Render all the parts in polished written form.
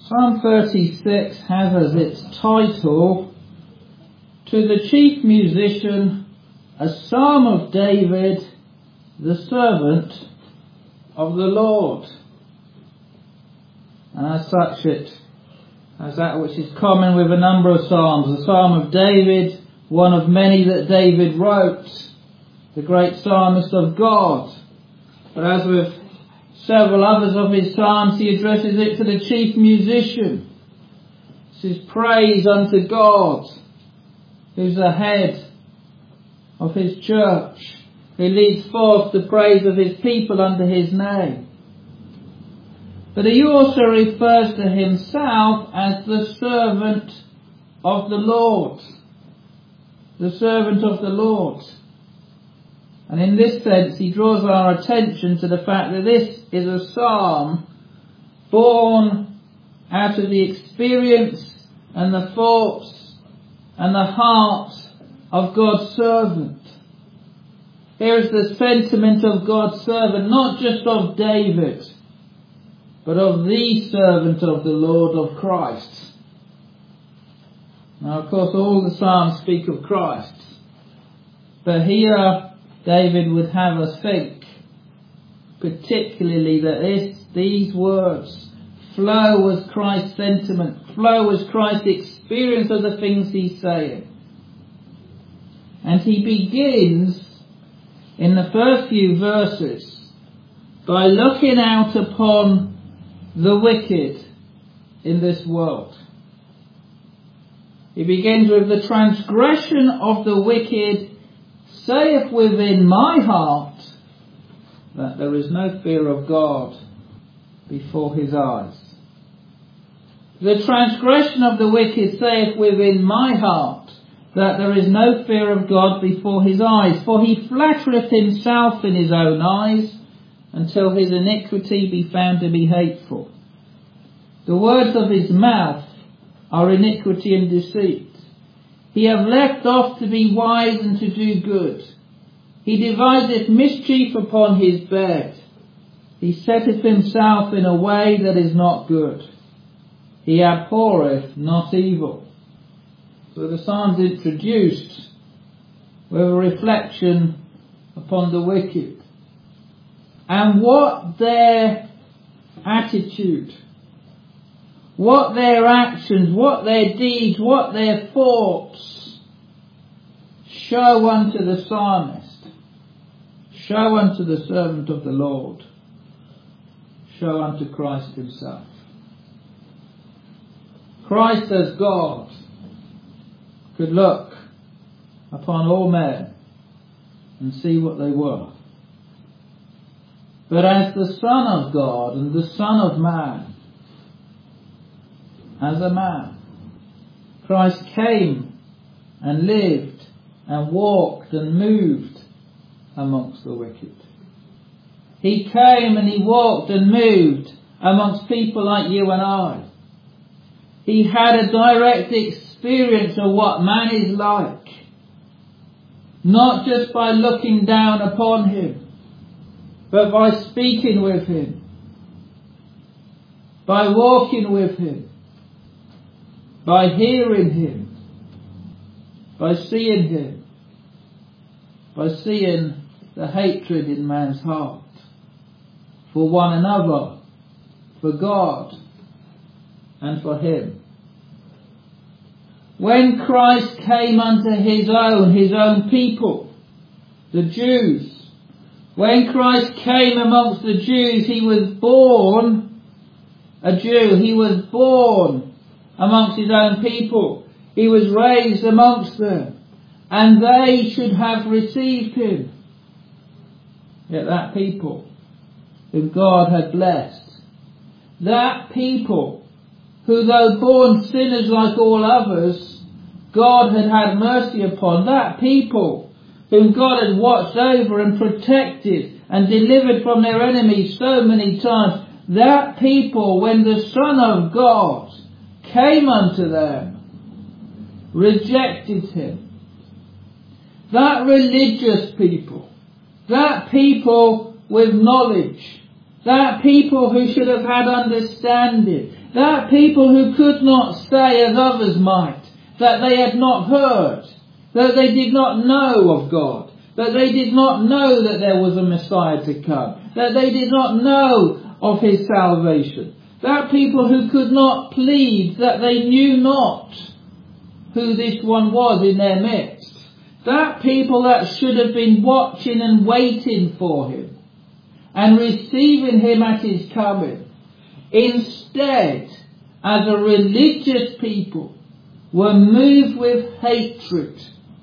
Psalm 36 has as its title, "To the Chief Musician, a Psalm of David, the servant of the Lord." And as such it has that which is common with a number of psalms. The Psalm of David, one of many that David wrote, the great psalmist of God. But as with several others of his psalms, he addresses it to the chief musician. This is praise unto God, who's the head of his church, who leads forth the praise of his people under his name. But he also refers to himself as the servant of the Lord. The servant of the Lord. And in this sense, he draws our attention to the fact that this is a psalm born out of the experience and the thoughts and the heart of God's servant. Here is the sentiment of God's servant, not just of David, but of the servant of the Lord, of Christ. Now, of course, all the psalms speak of Christ, but here David would have us think particularly that these words flow as Christ's sentiment, flow as Christ's experience of the things he's saying. And he begins in the first few verses by looking out upon the wicked in this world. He begins with the transgression of the wicked saith within my heart that there is no fear of God before his eyes. The transgression of the wicked saith within my heart that there is no fear of God before his eyes. For he flattereth himself in his own eyes until his iniquity be found to be hateful. The words of his mouth are iniquity and deceit. He hath left off to be wise and to do good. He deviseth mischief upon his bed. He setteth himself in a way that is not good. He abhorreth not evil. So the psalm's introduced with a reflection upon the wicked and what their attitude, what their actions, what their deeds, what their thoughts show unto the psalmist, show unto the servant of the Lord, show unto Christ himself. Christ as God could look upon all men and see what they were. But as the Son of God and the Son of Man, as a man, Christ came and lived and walked and moved amongst the wicked. He came and he walked and moved amongst people like you and I. He had a direct experience of what man is like, not just by looking down upon him, but by speaking with him, by walking with him, by hearing him, by seeing him, by seeing the hatred in man's heart for one another, for God, and for him. When Christ came unto his own people, the Jews, when Christ came amongst the Jews, he was born a Jew. He was born amongst his own people. He was raised amongst them, and they should have received him. Yet that people whom God had blessed, that people who, though born sinners like all others, God had had mercy upon, that people whom God had watched over and protected and delivered from their enemies so many times, that people, when the Son of God came unto them, rejected him. That religious people, that people with knowledge, that people who should have had understanding, That people who could not say as others might, that they had not heard, that they did not know of God, that they did not know that there was a Messiah to come, that they did not know of his salvation. That people who could not plead that they knew not who this one was in their midst. That people that should have been watching and waiting for him and receiving him at his coming. Instead, as a religious people, were moved with hatred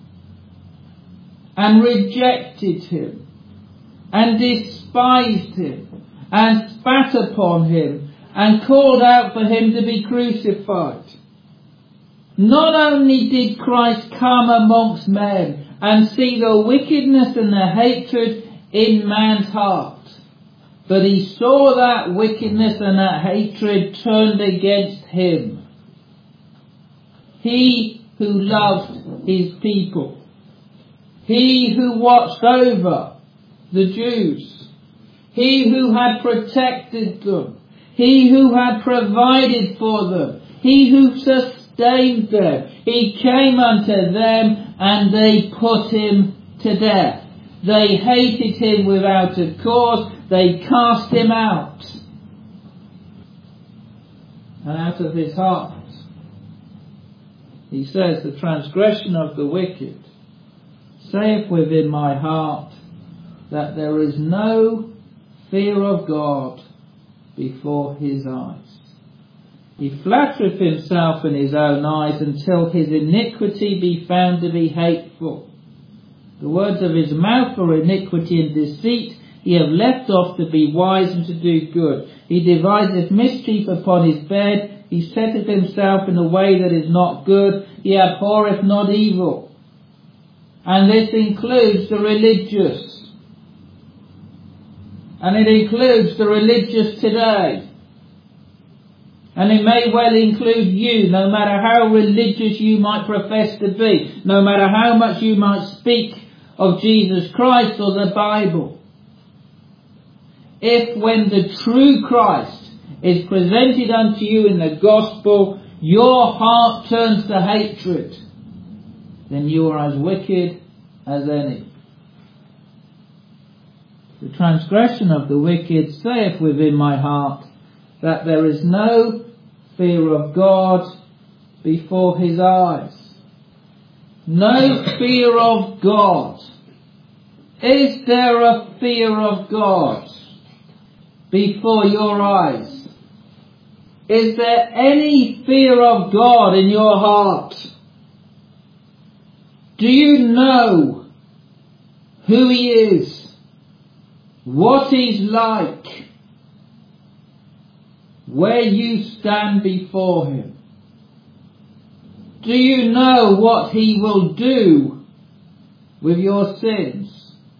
and rejected him and despised him and spat upon him and called out for him to be crucified. Not only did Christ come amongst men and see the wickedness and the hatred in man's heart, but he saw that wickedness and that hatred turned against him. He who loved his people. He who watched over the Jews. He who had protected them. He who had provided for them. He who sustained them. He came unto them and they put him to death. They hated him without a cause. They cast him out. And out of his heart, he says, the transgression of the wicked saith within my heart that there is no fear of God before his eyes. He flattereth himself in his own eyes until his iniquity be found to be hateful. The words of his mouth are iniquity and deceit. He hath left off to be wise and to do good. He deviseth mischief upon his bed. He setteth himself in a way that is not good. He abhorreth not evil. And this includes the religious. And it includes the religious today. And it may well include you, no matter how religious you might profess to be, no matter how much you might speak of Jesus Christ or the Bible. If when the true Christ is presented unto you in the gospel, your heart turns to hatred, then you are as wicked as any. The transgression of the wicked saith within my heart that there is no fear of God before his eyes. No fear of God. Is there a fear of God before your eyes? Is there any fear of God in your heart? Do you know who he is? What he's like? Where you stand before him? Do you know what he will do with your sins?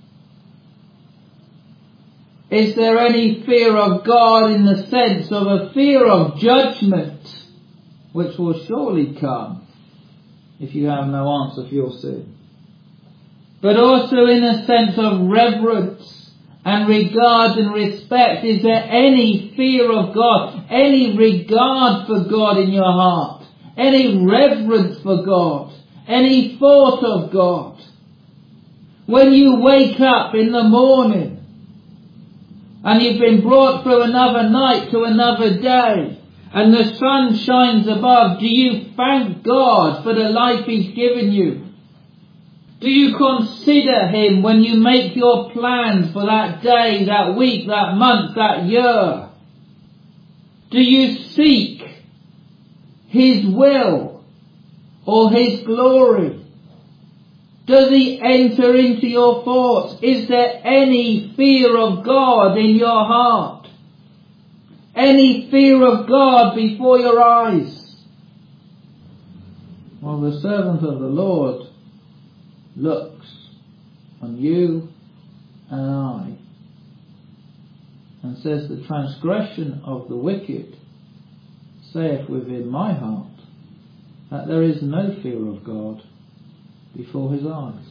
Is there any fear of God in the sense of a fear of judgment, which will surely come if you have no answer for your sin? But also in a sense of reverence and regard and respect. Is there any fear of God, any regard for God in your heart, any reverence for God, any thought of God? When you wake up in the morning and you've been brought through another night to another day and the sun shines above, do you thank God for the life he's given you? Do you consider him when you make your plans for that day, that week, that month, that year? Do you seek his will or his glory? Does he enter into your thoughts? Is there any fear of God in your heart? Any fear of God before your eyes? Well, the servant of the Lord looks on you and I and says, the transgression of the wicked saith within my heart that there is no fear of God before his eyes.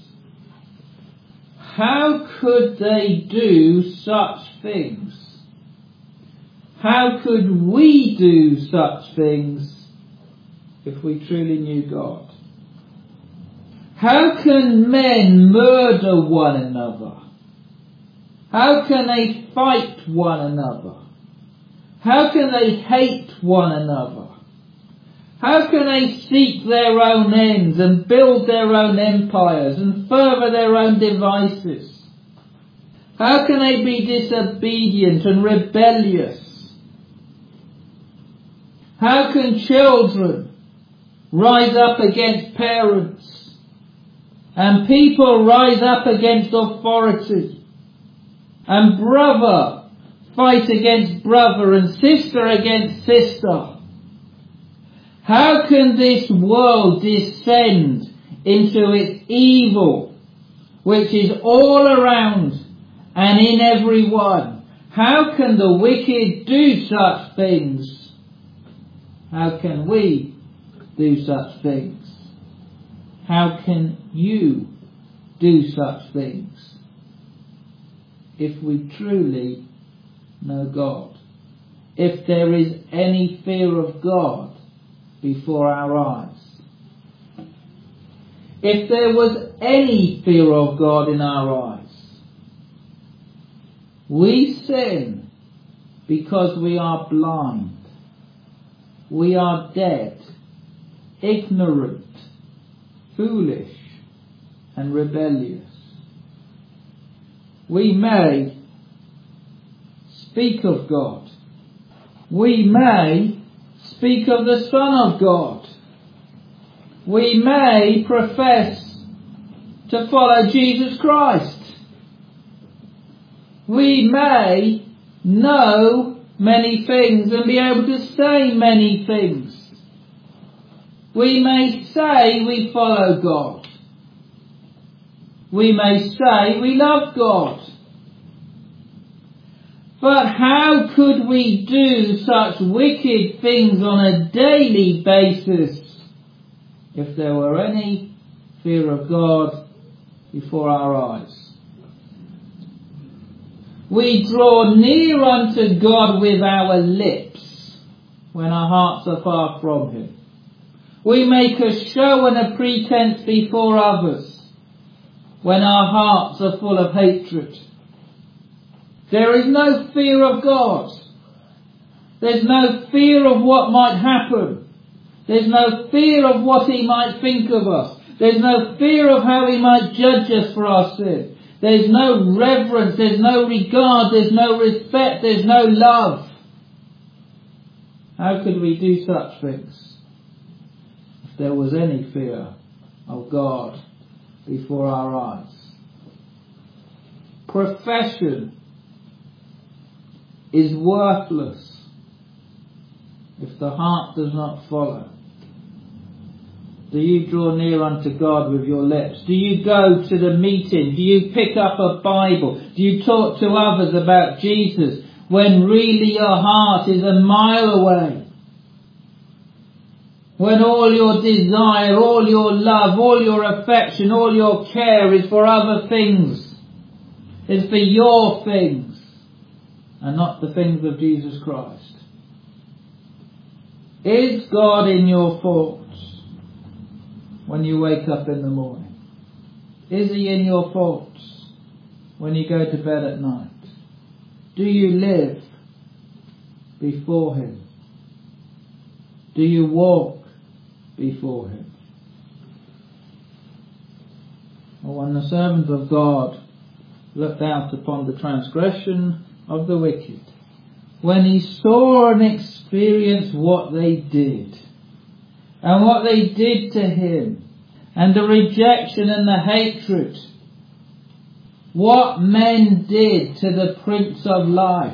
How could they do such things? How could we do such things if we truly knew God? How can men murder one another? How can they fight one another? How can they hate one another? How can they seek their own ends and build their own empires and further their own devices? How can they be disobedient and rebellious? How can children rise up against parents and people rise up against authority and brother fight against brother and sister against sister? How can this world descend into its evil, which is all around and in everyone? How can the wicked do such things? How can we do such things? How can you do such things if we truly know God? If there is any fear of God before our eyes. If there was any fear of God in our eyes. We sin because we are blind. We are dead, ignorant, foolish, and rebellious. We may speak of God. We may speak of the Son of God. We may profess to follow Jesus Christ. We may know many things and be able to say many things. We may say we follow God. We may say we love God. But how could we do such wicked things on a daily basis if there were any fear of God before our eyes? We draw near unto God with our lips when our hearts are far from Him. We make a show and a pretense before others when our hearts are full of hatred. There is no fear of God. There's no fear of what might happen. There's no fear of what He might think of us. There's no fear of how He might judge us for our sin. There's no reverence, there's no regard, there's no respect, there's no love. How could we do such things if there was any fear of God before our eyes? Profession is worthless if the heart does not follow. Do you draw near unto God with your lips? Do you go to the meeting? Do you pick up a Bible? Do you talk to others about Jesus when really your heart is a mile away? When all your desire, all your love, all your affection, all your care is for other things, is for your things and not the things of Jesus Christ. Is God in your thoughts when you wake up in the morning? Is He in your thoughts when you go to bed at night? Do you live before Him? Do you walk before Him? Or when the servant of God looked out upon the transgression of the wicked, when he saw and experienced what they did, and what they did to him, and the rejection and the hatred, what men did to the Prince of Life,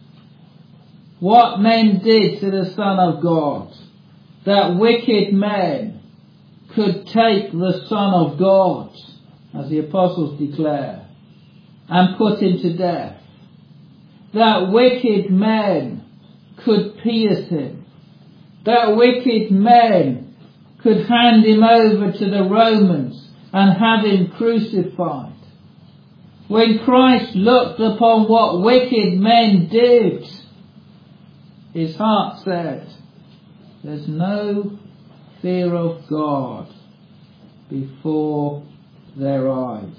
what men did to the Son of God, that wicked men could take the Son of God, as the apostles declare, and put him to death. That wicked men could pierce him. That wicked men could hand him over to the Romans and have him crucified. When Christ looked upon what wicked men did, his heart said, there's no fear of God before their eyes.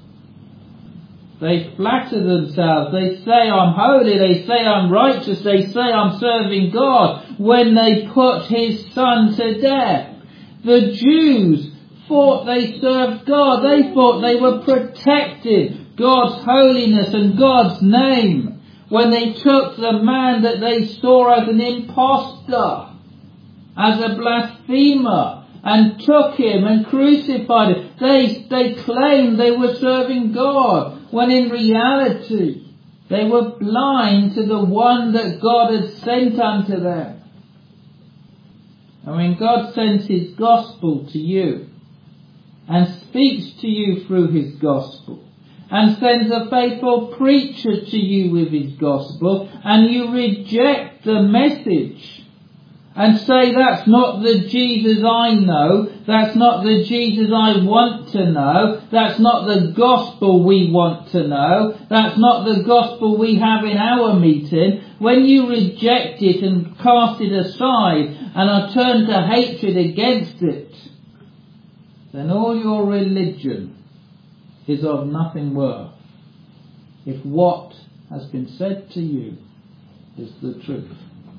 They flatter themselves. They say I'm holy. They say I'm righteous. They say I'm serving God when they put his son to death. The Jews thought they served God. They thought they were protecting God's holiness and God's name when they took the man that they saw as an impostor, as a blasphemer, and took him and crucified him. They claimed they were serving God, when in reality they were blind to the one that God had sent unto them. And when God sends his gospel to you, and speaks to you through his gospel, and sends a faithful preacher to you with his gospel, and you reject the message, and say, that's not the Jesus I know, that's not the Jesus I want to know, that's not the gospel we want to know, that's not the gospel we have in our meeting. When you reject it and cast it aside and are turned to hatred against it, then all your religion is of nothing worth, if what has been said to you is the truth.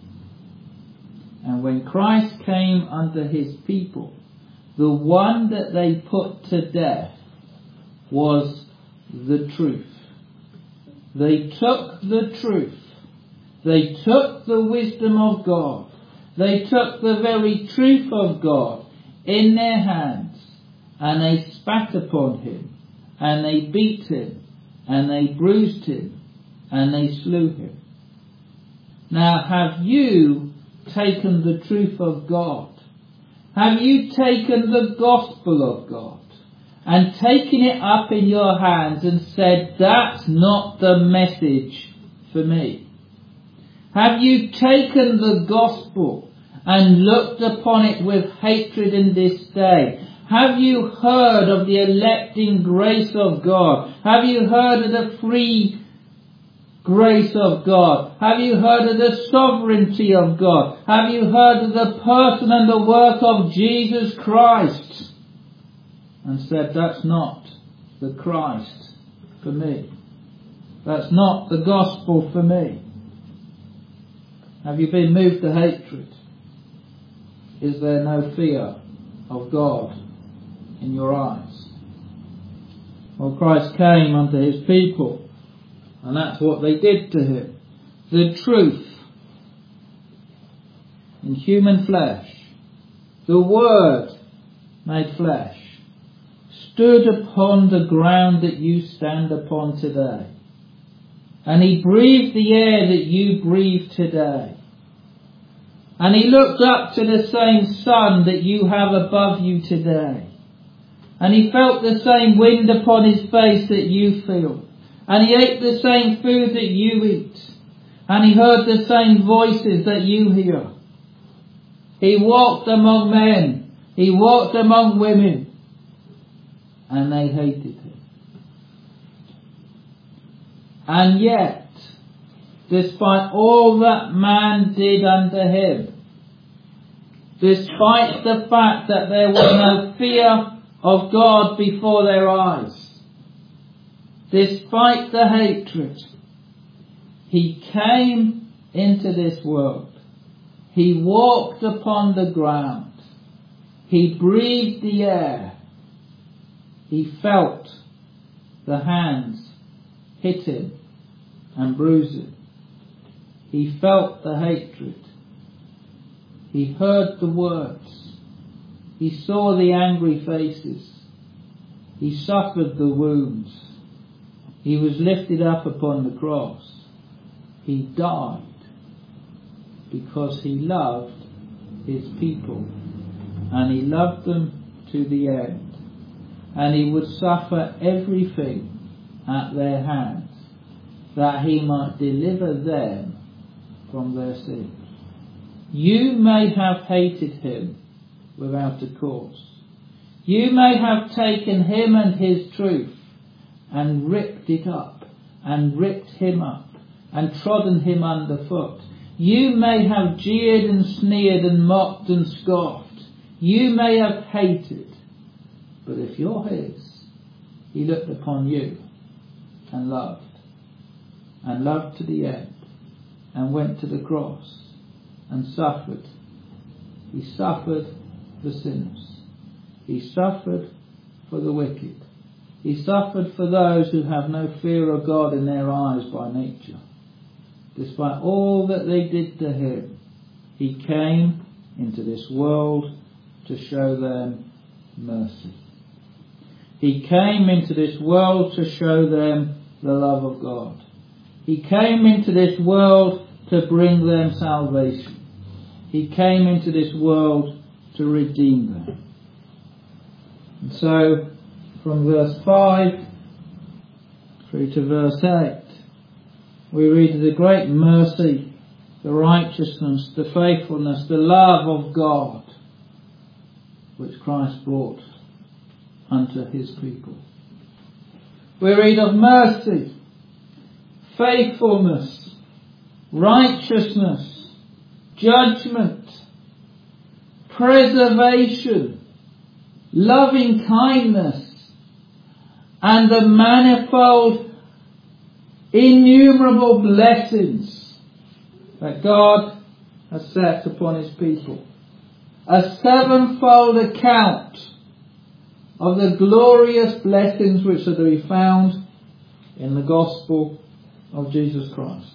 And when Christ came unto his people, the one that they put to death was the truth. They took the truth. They took the wisdom of God. They took the very truth of God in their hands, and they spat upon him, and they beat him, and they bruised him, and they slew him. Now, have you taken the truth of God? Have you taken the gospel of God and taken it up in your hands and said, that's not the message for me? Have you taken the gospel and looked upon it with hatred and disdain? Have you heard of the electing grace of God? Have you heard of the free grace of God? Have you heard of the sovereignty of God? Have you heard of the person and the work of Jesus Christ? And said, that's not the Christ for me. That's not the gospel for me. Have you been moved to hatred? Is there no fear of God in your eyes? Well, Christ came unto his people, and that's what they did to him. The truth in human flesh, the Word made flesh, stood upon the ground that you stand upon today. And he breathed the air that you breathe today. And he looked up to the same sun that you have above you today. And he felt the same wind upon his face that you feel. And he ate the same food that you eat. And he heard the same voices that you hear. He walked among men. He walked among women. And they hated him. And yet, despite all that man did unto him, despite the fact that there was no fear of God before their eyes, despite the hatred, he came into this world. He walked upon the ground. He breathed the air. He felt the hands hit him and bruise him. He felt the hatred. He heard the words. He saw the angry faces. He suffered the wounds. He was lifted up upon the cross. He died because he loved his people, and he loved them to the end. And he would suffer everything at their hands, that he might deliver them from their sins. You may have hated him without a cause. You may have taken him and his truth and ripped it up, and ripped him up, and trodden him underfoot. You may have jeered and sneered and mocked and scoffed. You may have hated. But if you're his, he looked upon you and loved to the end, and went to the cross and suffered. He suffered for sinners. He suffered for the wicked. He suffered for those who have no fear of God in their eyes by nature. Despite all that they did to him, he came into this world to show them mercy. He came into this world to show them the love of God. He came into this world to bring them salvation. He came into this world to redeem them. And so, from verse 5 through to verse 8, we read of the great mercy, the righteousness, the faithfulness, the love of God, which Christ brought unto his people. We read of mercy, faithfulness, righteousness, judgment, preservation, loving kindness, and the manifold, innumerable blessings that God has set upon his people. A sevenfold account of the glorious blessings which are to be found in the gospel of Jesus Christ.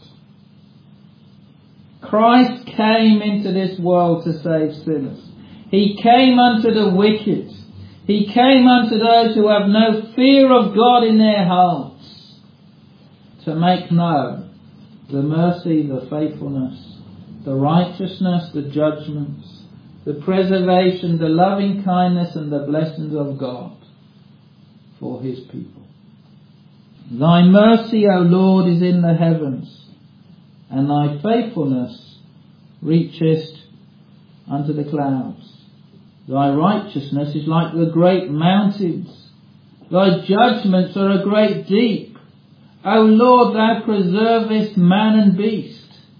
Christ came into this world to save sinners. He came unto the wicked. He came unto those who have no fear of God in their hearts, to make known the mercy, the faithfulness, the righteousness, the judgments, the preservation, the loving kindness, and the blessings of God for his people. Thy mercy, O Lord, is in the heavens, and thy faithfulness reacheth unto the clouds. Thy righteousness is like the great mountains. Thy judgments are a great deep. O Lord, thou preservest man and beast.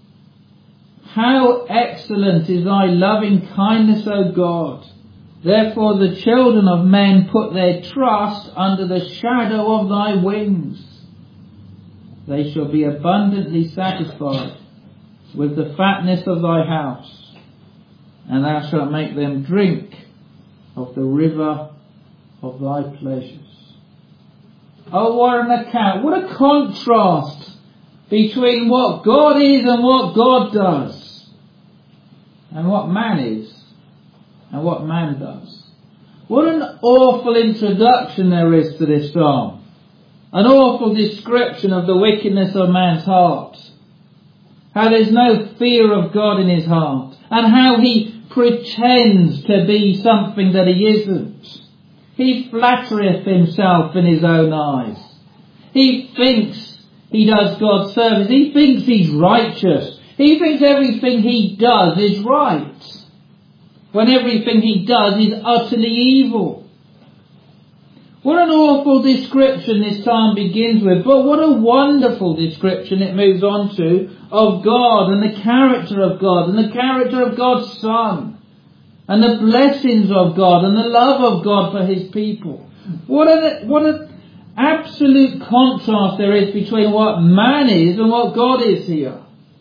How excellent is thy loving kindness, O God. Therefore the children of men put their trust under the shadow of thy wings. They shall be abundantly satisfied with the fatness of thy house, and thou shalt make them drink of the river of thy pleasures. Oh, what an account, what a contrast between what God is and what God does, and what man is and what man does. What an awful introduction there is to this psalm. An awful description of the wickedness of man's heart. How there's no fear of God in his heart, and how he pretends to be something that he isn't. He flattereth himself in his own eyes. He thinks he does God's service. He thinks he's righteous. He thinks everything he does is right, when everything he does is utterly evil. What an awful description this psalm begins with, but what a wonderful description it moves on to of God and the character of God and the character of God's Son and the blessings of God and the love of God for his people. What an absolute contrast there is between what man is and what God is here.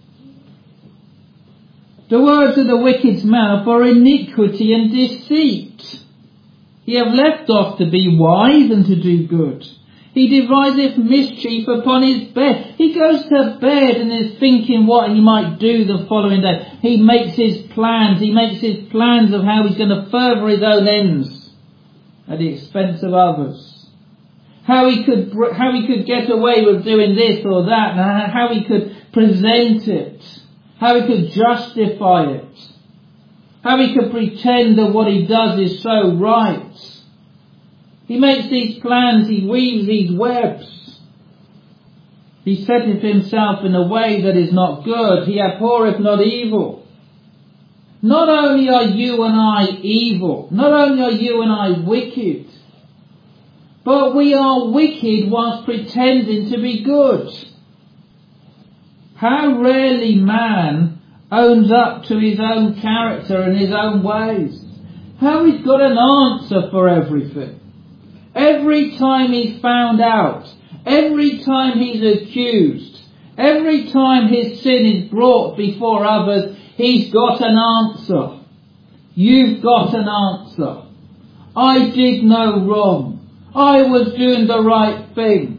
The words of the wicked's mouth are iniquity and deceit. He hath left off to be wise and to do good. He deviseth mischief upon his bed. He goes to bed and is thinking what he might do the following day. He makes his plans. He makes his plans of how he's going to further his own ends at the expense of others. How he could get away with doing this or that, and how he could present it. How he could justify it. How he could pretend that what he does is so right. He makes these plans, he weaves these webs. He setteth himself in a way that is not good. He abhorreth not evil. Not only are you and I evil, not only are you and I wicked, but we are wicked whilst pretending to be good. How rarely man owns up to his own character and his own ways. How he's got an answer for everything. Every time he's found out, every time he's accused, every time his sin is brought before others, he's got an answer. You've got an answer. I did no wrong. I was doing the right thing.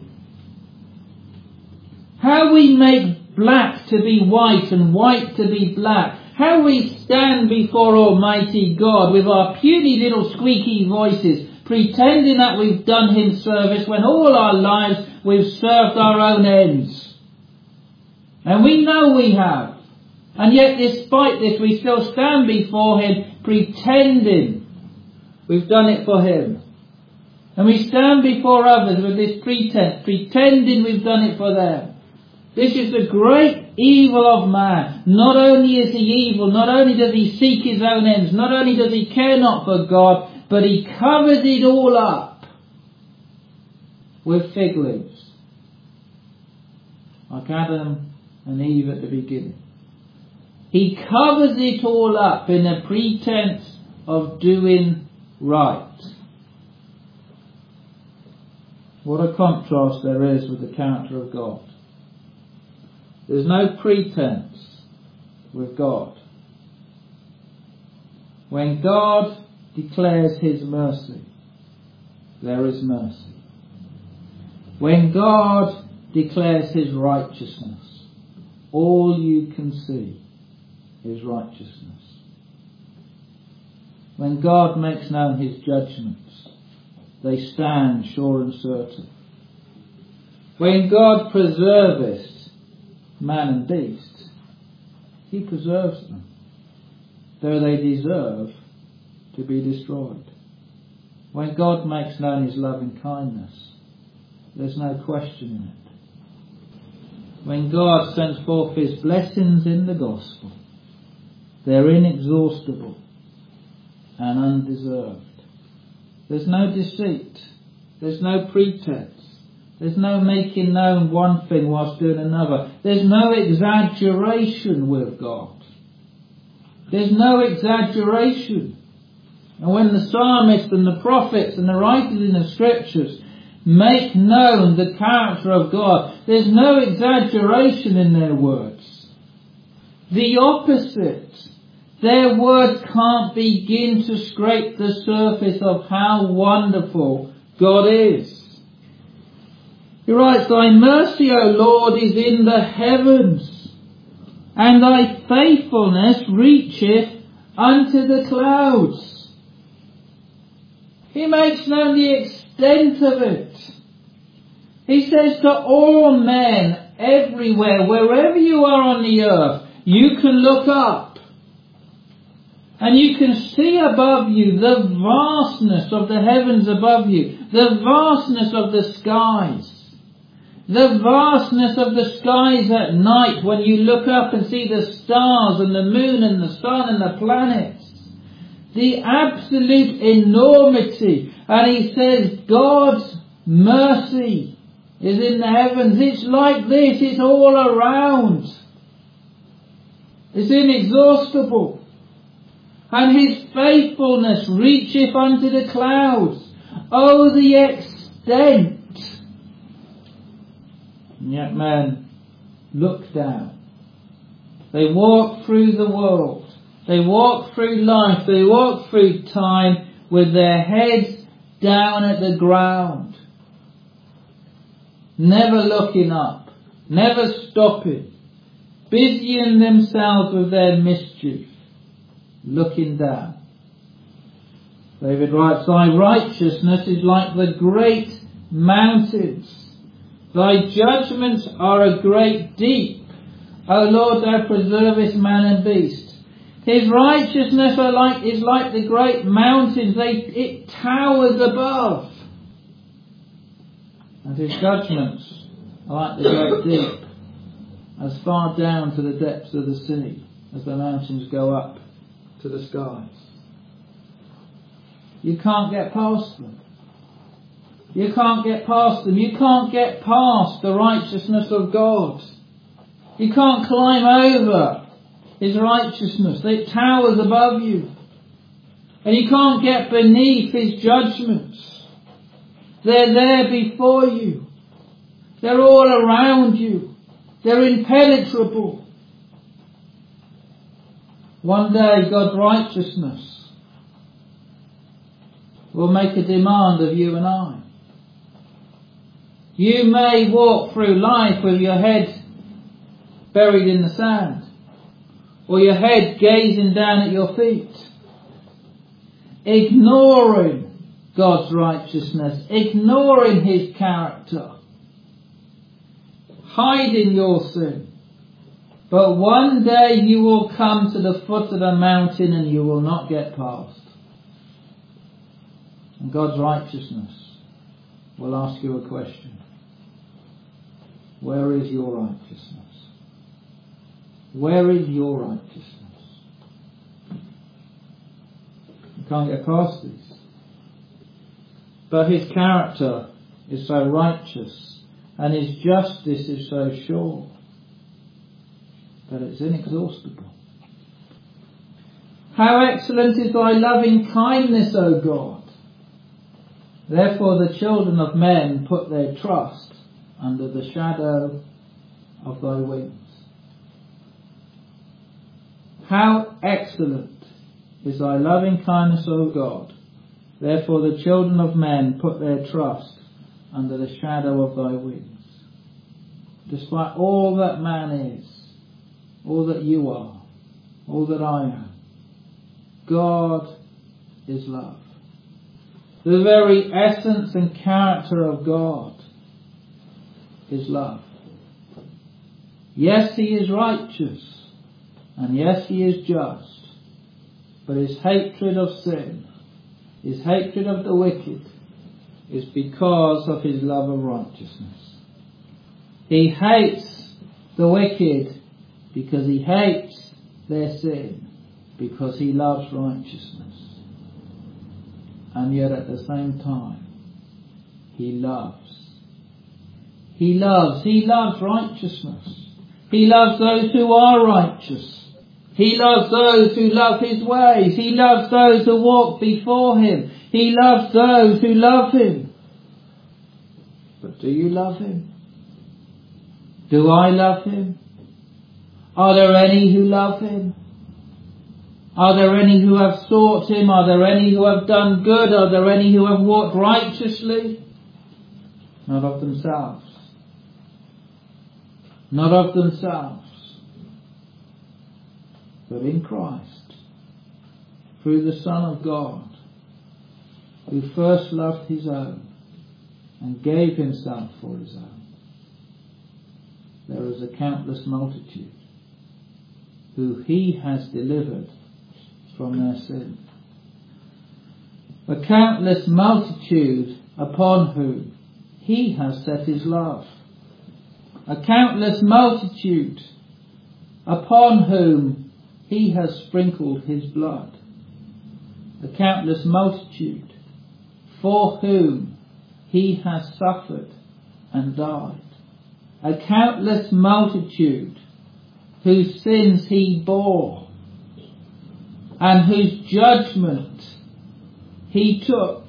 How we make black to be white and white to be black. How we stand before Almighty God with our puny little squeaky voices, pretending that we've done Him service when all our lives we've served our own ends. And we know we have. And yet despite this we still stand before Him pretending we've done it for Him. And we stand before others with this pretense, pretending we've done it for them. This is the great evil of man. Not only is he evil, not only does he seek his own ends, not only does he care not for God, but he covers it all up with fig leaves. Like Adam and Eve at the beginning. He covers it all up in a pretense of doing right. What a contrast there is with the character of God. There's no pretense with God. When God declares His mercy, there is mercy. When God declares His righteousness, all you can see is righteousness. When God makes known His judgments, they stand sure and certain. When God preserveth man and beast, He preserves them, though they deserve to be destroyed. When God makes known His loving kindness, there's no question in it. When God sends forth His blessings in the gospel, they're inexhaustible and undeserved. There's no deceit. There's no pretense. There's no making known one thing whilst doing another. There's no exaggeration with God. There's no exaggeration. And when the psalmist and the prophets and the writers in the scriptures make known the character of God, there's no exaggeration in their words. The opposite. Their words can't begin to scrape the surface of how wonderful God is. He writes, Thy mercy, O Lord, is in the heavens, and Thy faithfulness reacheth unto the clouds. He makes known the extent of it. He says to all men, everywhere, wherever you are on the earth, you can look up. And you can see above you the vastness of the heavens above you, the vastness of the skies. The vastness of the skies at night when you look up and see the stars and the moon and the sun and the planets. The absolute enormity. And he says God's mercy is in the heavens. It's like this. It's all around. It's inexhaustible. And His faithfulness reacheth unto the clouds. Oh, the extent. And yet men look down. They walk through the world. They walk through life. They walk through time with their heads down at the ground. Never looking up. Never stopping. Busying themselves with their mischief. Looking down. David writes, Thy righteousness is like the great mountains. Thy judgments are a great deep. O Lord, Thou preservest man and beast. His righteousness is like the great mountains. It towers above. And His judgments are like the great deep, as far down to the depths of the sea as the mountains go up to the skies. You can't get past them. You can't get past them. You can't get past the righteousness of God. You can't climb over His righteousness. It towers above you. And you can't get beneath His judgments. They're there before you. They're all around you. They're impenetrable. One day God's righteousness will make a demand of you and I. You may walk through life with your head buried in the sand, or your head gazing down at your feet, ignoring God's righteousness, ignoring His character, hiding your sin. But one day you will come to the foot of the mountain and you will not get past. And God's righteousness will ask you a question. Where is your righteousness? Where is your righteousness? You can't get past this. But His character is so righteous and His justice is so sure that it's inexhaustible. How excellent is thy loving kindness, O God! Therefore the children of men put their trust under the shadow of thy wings. How excellent is thy loving kindness, O God! Therefore the children of men put their trust under the shadow of thy wings. Despite all that man is, all that you are, all that I am, God is love. The very essence and character of God is love. Yes, He is righteous, and yes, He is just, but His hatred of sin, His hatred of the wicked, is because of His love of righteousness. He hates the wicked because He hates their sin, because He loves righteousness. And yet at the same time, He loves. He loves righteousness. He loves those who are righteous. He loves those who love His ways. He loves those who walk before Him. He loves those who love Him. But do you love Him? Do I love Him? Are there any who love Him? Are there any who have sought Him? Are there any who have done good? Are there any who have walked righteously? Not of themselves. Not of themselves. But in Christ, through the Son of God, who first loved His own and gave Himself for His own. There is a countless multitude who He has delivered from their sin. A countless multitude upon whom He has set His love. A countless multitude upon whom He has sprinkled His blood. A countless multitude for whom He has suffered and died. A countless multitude whose sins He bore and whose judgment He took,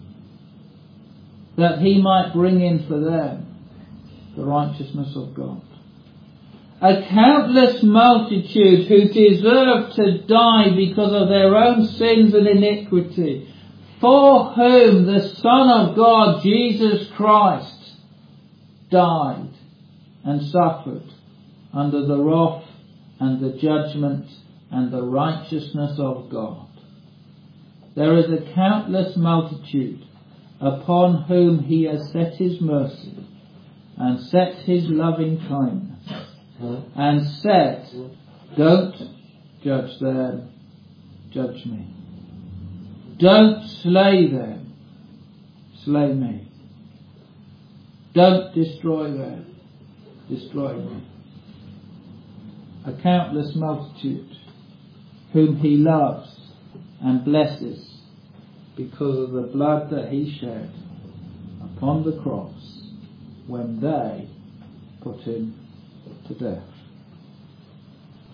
that He might bring in for them the righteousness of God. A countless multitude who deserved to die because of their own sins and iniquity, for whom the Son of God, Jesus Christ, died and suffered under the wrath and the judgment and the righteousness of God. There is a countless multitude upon whom He has set His mercy and set His loving kindness and said, don't judge them, judge me. Don't slay them, slay me. Don't destroy them, destroy me. A countless multitude whom He loves and blesses because of the blood that He shed upon the cross when they put Him to death.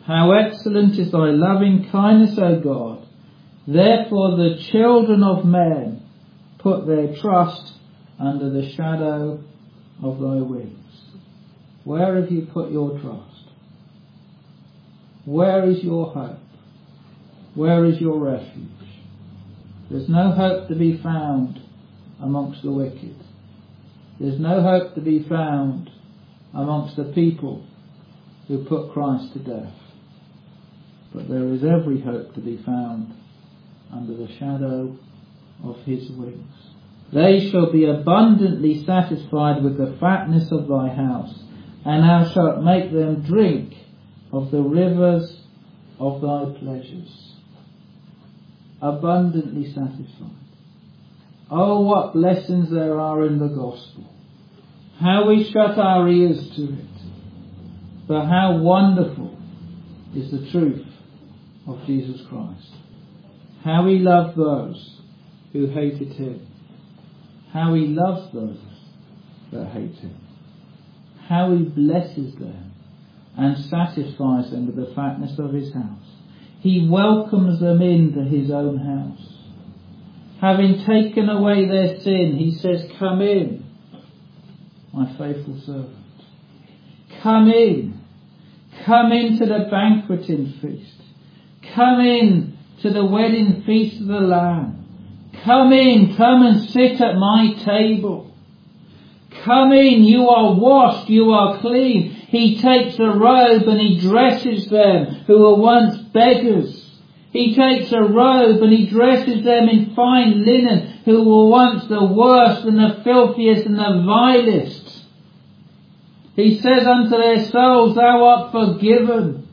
How excellent is thy loving kindness, O God. Therefore the children of men put their trust under the shadow of thy wings. Where have you put your trust? Where is your hope? Where is your refuge? There's no hope to be found amongst the wicked. There's no hope to be found amongst the people who put Christ to death. But there is every hope to be found under the shadow of his wings. They shall be abundantly satisfied with the fatness of thy house, and thou shalt make them drink of the rivers of thy pleasures. Abundantly satisfied. Oh, what blessings there are in the gospel. How we shut our ears to it. But how wonderful is the truth of Jesus Christ. How he loved those who hated him. How he loves those that hate him. How he blesses them and satisfies them with the fatness of his house. He welcomes them into his own house. Having taken away their sin, he says, come in, my faithful servant. Come in. Come into the banqueting feast. Come in to the wedding feast of the Lamb. Come in, come and sit at my table. Come in, you are washed, you are clean. He takes a robe and he dresses them who were once beggars. He takes a robe and he dresses them in fine linen who were once the worst and the filthiest and the vilest. He says unto their souls, thou art forgiven.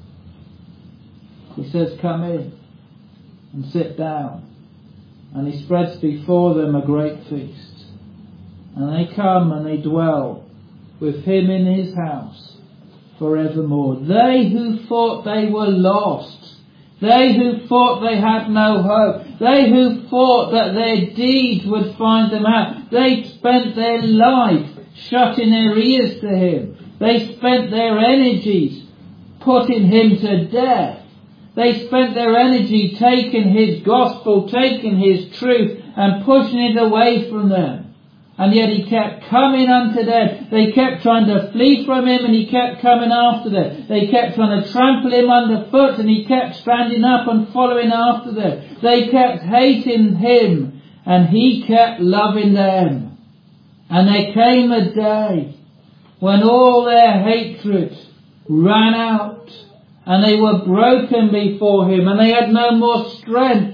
He says, come in and sit down. And he spreads before them a great feast. And they come and they dwell with him in his house forevermore. They who thought they were lost, they who thought they had no hope, they who thought that their deeds would find them out, they spent their life shutting their ears to him. They spent their energies putting him to death. They spent their energy taking his gospel, taking his truth and pushing it away from them. And yet he kept coming unto them. They kept trying to flee from him and he kept coming after them. They kept trying to trample him underfoot and he kept standing up and following after them. They kept hating him and he kept loving them. And there came a day when all their hatred ran out and they were broken before him and they had no more strength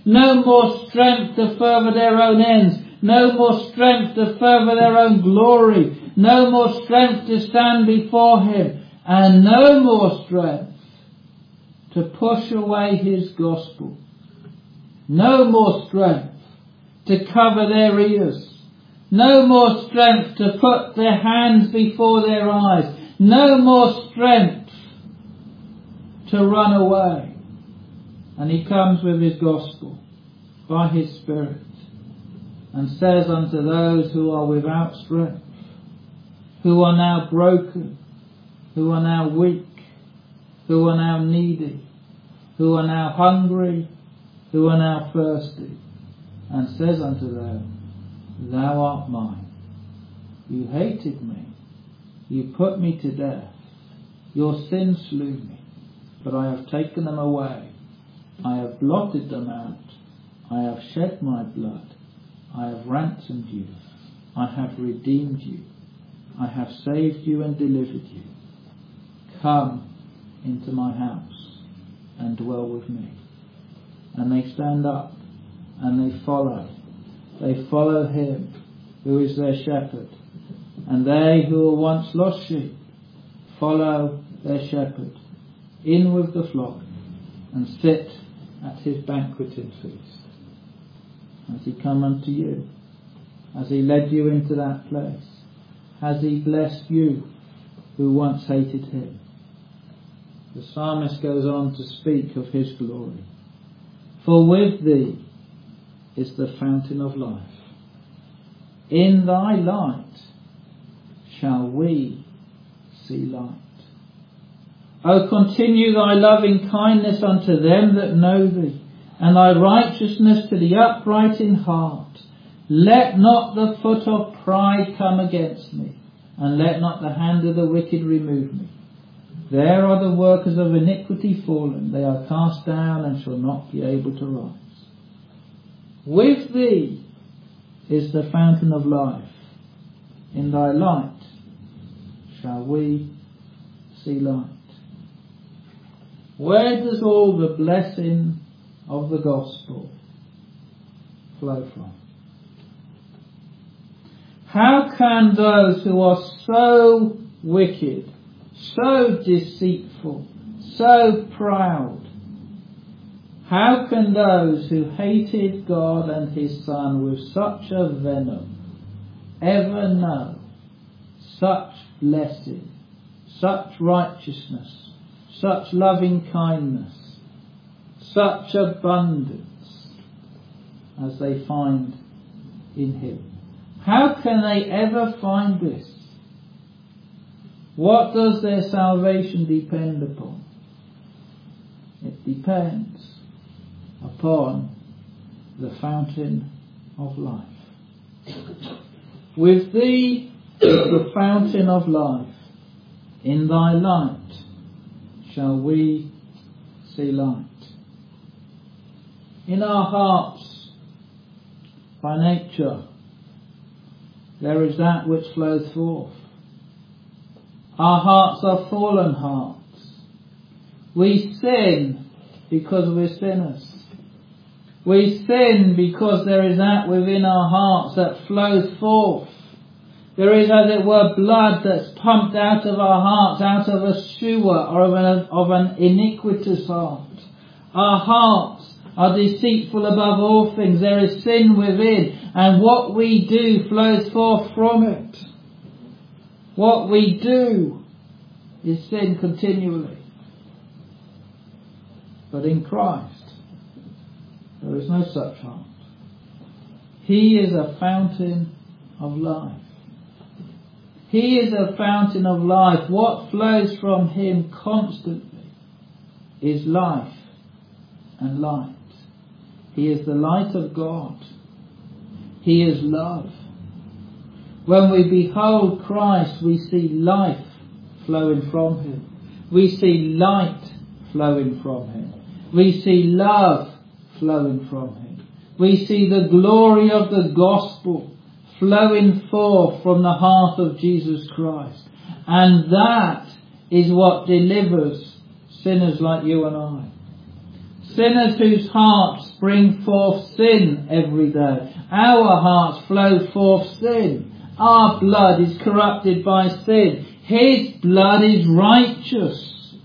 to further their own ends, no more strength to further their own glory, no more strength to stand before him, and no more strength to push away his gospel, no more strength to cover their ears, no more strength to put their hands before their eyes, no more strength to run away. And he comes with his gospel by his Spirit and says unto those who are without strength, who are now broken, who are now weak, who are now needy, who are now hungry, who are now thirsty, and says unto them, thou art mine. You hated me. You put me to death. Your sin slew me. But I have taken them away. I have blotted them out. I have shed my blood. I have ransomed you. I have redeemed you. I have saved you and delivered you. Come into my house and dwell with me. And they stand up and they follow. They follow him who is their shepherd. And they who were once lost sheep follow their shepherd in with the flock and sit at his banqueting feast. Has he come unto you? Has he led you into that place? Has he blessed you who once hated him? The psalmist goes on to speak of his glory. For with thee is the fountain of life. In thy light shall we see light. O continue thy loving kindness unto them that know thee, and thy righteousness to the upright in heart. Let not the foot of pride come against me, and let not the hand of the wicked remove me. There are the workers of iniquity fallen, they are cast down and shall not be able to rise. With thee is the fountain of life. In thy light shall we see light. Where does all the blessing of the gospel flow from? How can those who are so wicked, so deceitful, so proud, how can those who hated God and his Son with such a venom ever know such blessing, such righteousness, such loving kindness, such abundance as they find in him? How can they ever find this? What does their salvation depend upon? It depends upon the fountain of life. With thee is the fountain of life. In thy light shall we see light. In our hearts, by nature, there is that which flows forth. Our hearts are fallen hearts. We sin because we're sinners. We sin because there is that within our hearts that flows forth. There is, as it were, blood that's pumped out of our hearts, out of a sewer or of an iniquitous heart. Our hearts are deceitful above all things. There is sin within, and what we do flows forth from it. What we do is sin continually. But in Christ, there is no such heart. He is a fountain of life. He is a fountain of life. What flows from him constantly is life and light. He is the light of God. He is love. When we behold Christ, we see life flowing from him. We see light flowing from him. We see love flowing from him. We see the glory of the gospel flowing forth from the heart of Jesus Christ. And that is what delivers sinners like you and I. Sinners whose hearts bring forth sin every day. Our hearts flow forth sin. Our blood is corrupted by sin. His blood is righteous.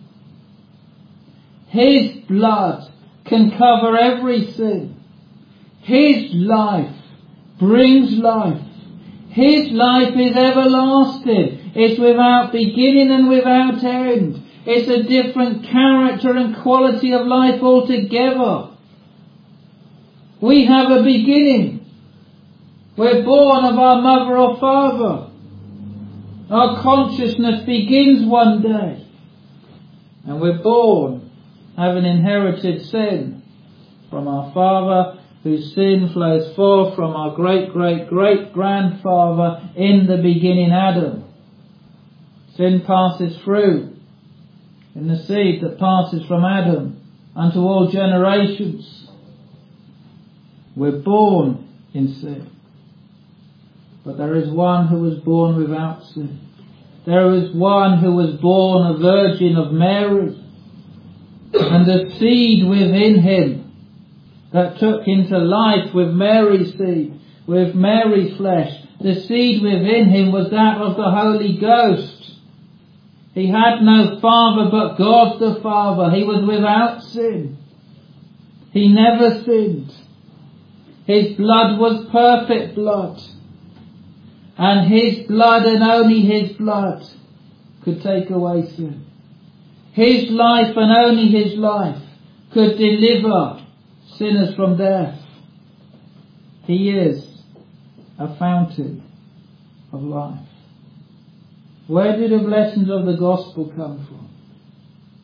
His blood can cover every sin. His life brings life. His life is everlasting. It's without beginning and without end. It's a different character and quality of life altogether. We have a beginning. We're born of our mother or father. Our consciousness begins one day. And we're born having inherited sin from our father, whose sin flows forth from our great-great-great-grandfather in the beginning, Adam. Sin passes through in the seed that passes from Adam unto all generations. We're born in sin. But there is one who was born without sin. There is one who was born a virgin of Mary. And the seed within him that took into life with Mary's seed, with Mary's flesh, the seed within him was that of the Holy Ghost. He had no father but God the Father. He was without sin. He never sinned. His blood was perfect blood. And his blood and only his blood could take away sin. His life and only his life could deliver sinners from death. He is a fountain of life. Where do the blessings of the gospel come from?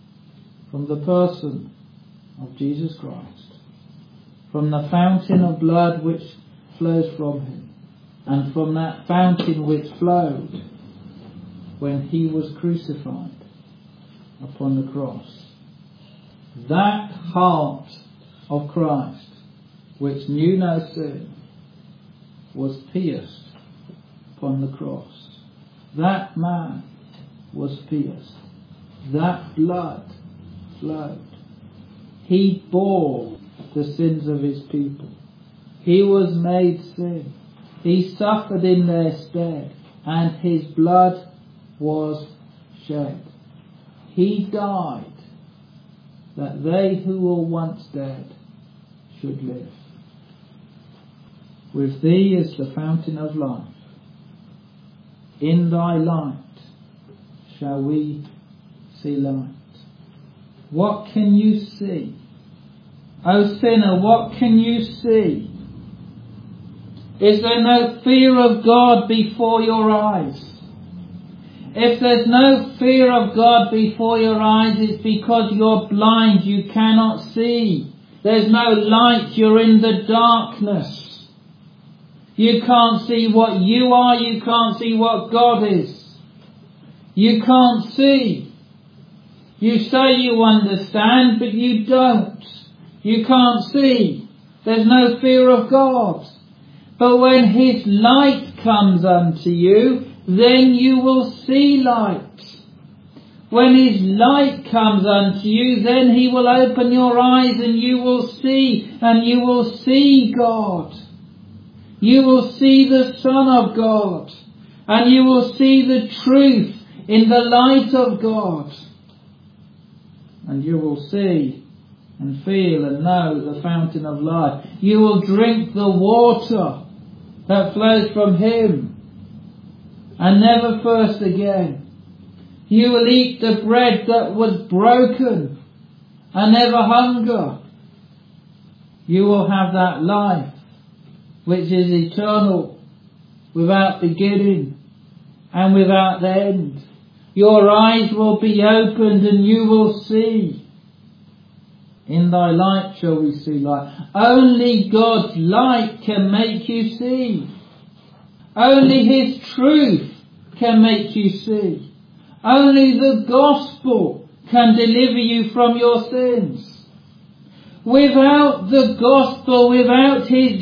from the person of Jesus Christ, from the fountain of blood which flows from him, and from that fountain which flowed when he was crucified upon the cross. That heart of Christ, which knew no sin, was pierced upon the cross. That man was pierced. That blood flowed. He bore the sins of his people. He was made sin. He suffered in their stead, and his blood was shed. He died that they who were once dead should live. With thee is the fountain of life. In thy light shall we see light. What can you see? O sinner, what can you see? Is there no fear of God before your eyes? If there's no fear of God before your eyes, it's because you're blind, you cannot see. There's no light, you're in the darkness. You can't see what you are, you can't see what God is. You can't see. You say you understand, but you don't. You can't see. There's no fear of God. But when his light comes unto you, then you will see light. When his light comes unto you, then he will open your eyes and you will see, and you will see God. You will see the Son of God, and you will see the truth in the light of God. And you will see and feel and know the fountain of life. You will drink the water that flows from him and never thirst again. You will eat the bread that was broken and never hunger. You will have that life which is eternal, without beginning and without end. Your eyes will be opened and you will see. In thy light shall we see light. Only God's light can make you see. Only his truth can make you see. Only the gospel can deliver you from your sins. Without the gospel, without his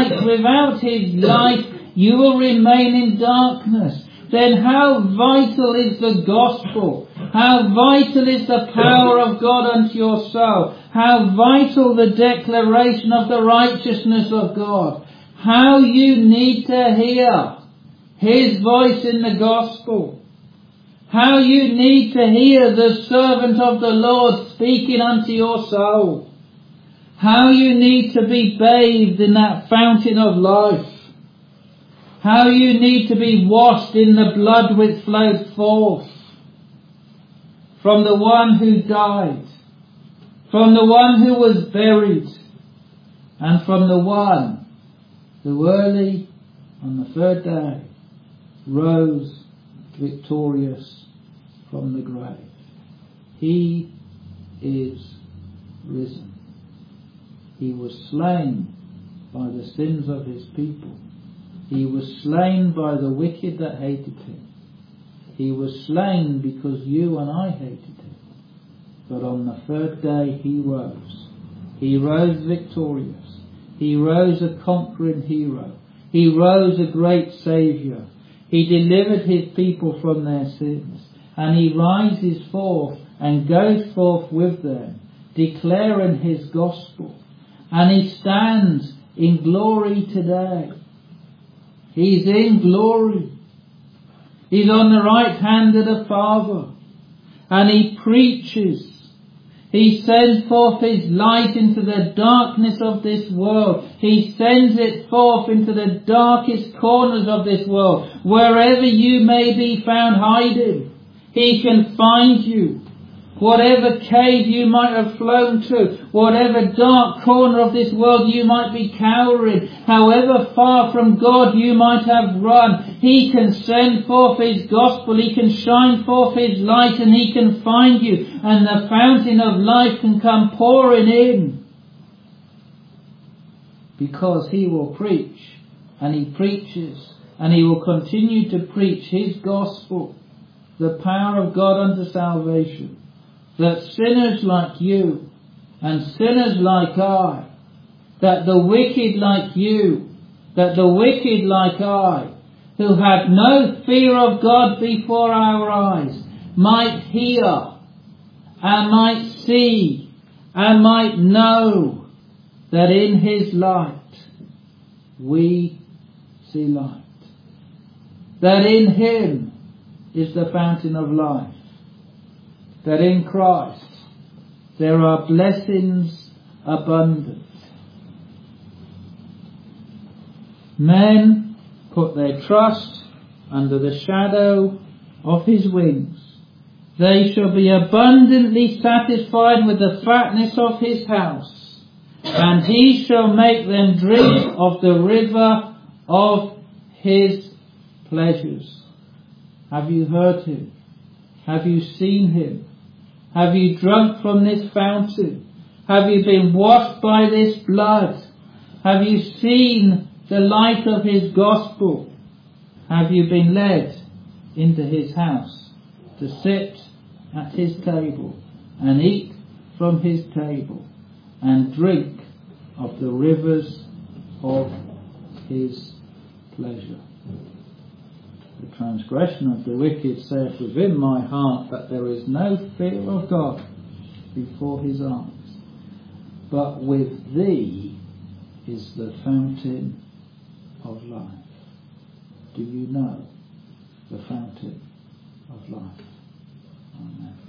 light, you will remain in darkness. Then how vital is the gospel? How vital is the power of God unto your soul? How vital the declaration of the righteousness of God? How you need to hear his voice in the gospel. How you need to hear the servant of the Lord speaking unto your soul. How you need to be bathed in that fountain of life. How you need to be washed in the blood which flowed forth from the one who died, from the one who was buried, and from the one who early on the third day rose victorious from the grave. He is risen. He was slain by the sins of his people. He was slain by the wicked that hated him. He was slain because you and I hated him. But on the third day he rose. He rose victorious. He rose a conquering hero. He rose a great Saviour. He delivered his people from their sins. And he rises forth and goes forth with them, declaring his gospel. And he stands in glory today. He's in glory. He's on the right hand of the Father. And he preaches. He sends forth his light into the darkness of this world. He sends it forth into the darkest corners of this world. Wherever you may be found hiding, he can find you. whatever cave you might have flown to, whatever dark corner of this world you might be cowering, however far from God you might have run, He can send forth His gospel, He can shine forth His light, and He can find you, and the fountain of life can come pouring in. Because He will preach, and He preaches, and He will continue to preach His gospel, the power of God unto salvation, that sinners like you and sinners like I, that the wicked like you, that the wicked like I, who have no fear of God before our eyes, might hear and might see and might know that in His light we see light, that in Him is the fountain of life, that in Christ there are blessings abundant. Men put their trust under the shadow of His wings. They shall be abundantly satisfied with the fatness of His house, and He shall make them drink of the river of His pleasures. Have you heard Him? Have you seen Him? Have you drunk from this fountain? Have you been washed by this blood? Have you seen the light of His gospel? Have you been led into His house to sit at His table and eat from His table and drink of the rivers of His pleasure? The transgression of the wicked saith within my heart that there is no fear of God before His eyes. But with Thee is the fountain of life. Do you know the fountain of life? Amen.